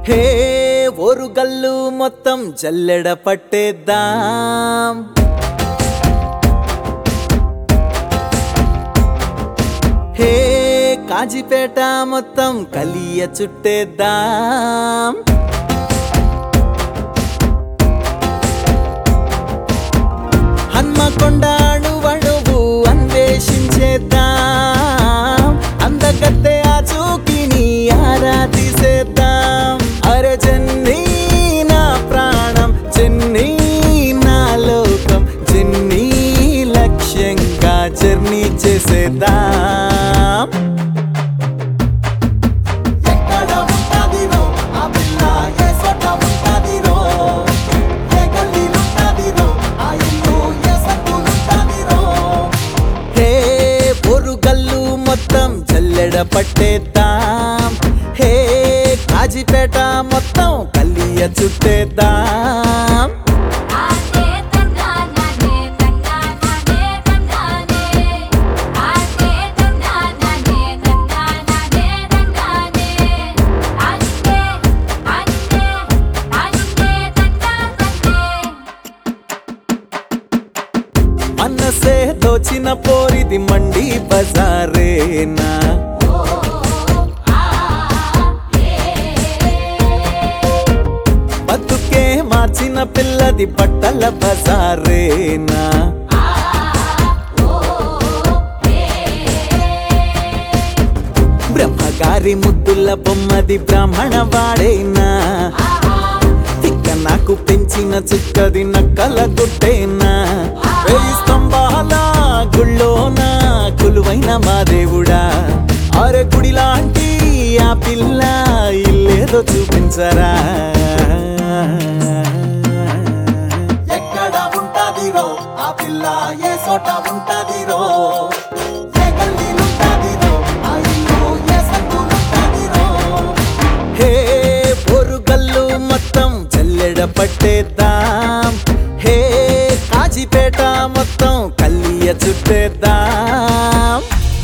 హే ఓరుగల్లు మొత్తం జల్లెడ పట్టేద్దాం. హే కాజీపేట మొత్తం కలియ చుట్టేద్దాం. హన్మకొండ అణువణువు అన్వేషించేద్దాం. అందగత్తె ఆ చూకిని ఆరాధిసేద్దాం. అరే జెన్నీ నా ప్రాణం, జెన్నీ నా లోకం, జెన్నీ లక్ష్యంగా జర్నీ చేసేద్దాం. మొత్తం జల్లెడ పట్టేద్దాం. హే కాజీపేట మొత్తం కలియ చుట్టేద్దాం. మనసే దోచిన పోరిది మండి బజారేనా. బతుకే మార్చిన పిల్లది బట్టల బజారేనా. బ్రహ్మగారి ముద్దుల బొమ్మది బ్రాహ్మణ వాడేనా. నాకు పెంచిన చుక్కది నక్కల గుట్టేనా. వేయి స్తంభాల గుళ్ళోన కొలువైన మా దేవుడా. అరే గుడి లాంటి ఆ పిల్ల ఇల్లేదో చూపించరా. ఎక్కడ ఉంటాదిరో ఆ పిల్ల, ఏ చోట ఉంటాదిరో, ఏ గల్లీలుంటాదిరో ఆ ఇల్లు, ఏ సందులుంటాదిరో. హే ఓరుగల్లు మొత్తం జల్లెడ పట్టేద్దాం. హే కాజీపేట మొత్తం కలియ చుట్టేద్దాం.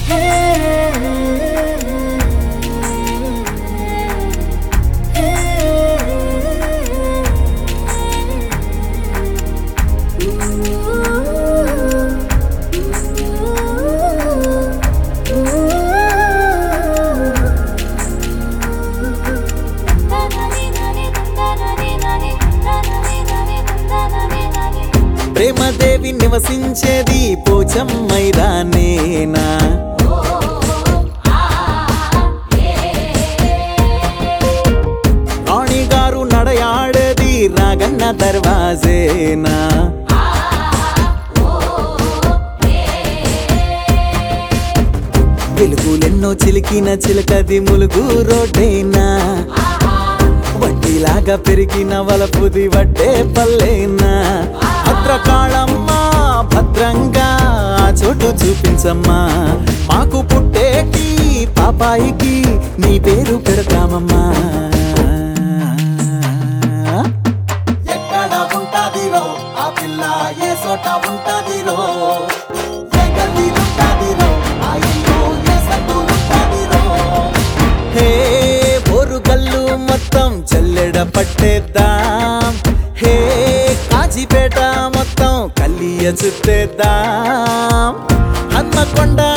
ప్రేమదేవి నివసించేది పోచమ్మైదానేనా. రాణిగారు నడయాడేది రాగన్న దర్వాజేనా. వెలుగులెన్నో చిలికిన చిలకది ములుగు రోడ్డేనా. వడ్డీలాగా పెరిగిన వలపుది వడ్డే పల్లేనా. భద్రకాళమ్మ భద్రంగా ఆ చోటు చూపించమ్మా. మాకు పుట్టేటి పాపాయికి నీ పేరు పెడతామమ్మా. ఎక్కడ ఉంటాదిరో ఆ పిల్ల, ఏ చోట ఉంటాదిరో, ఏ గల్లీలుంటాదిరో ఆ ఇల్లు, ఏ సందులుంటాదిరో. హే ఓరుగల్లు మొత్తం జల్లెడ పట్టేద్దాం. హే కాజీపేట మొత్తం కలియ చుట్టేద్దాం. హన్మకొండ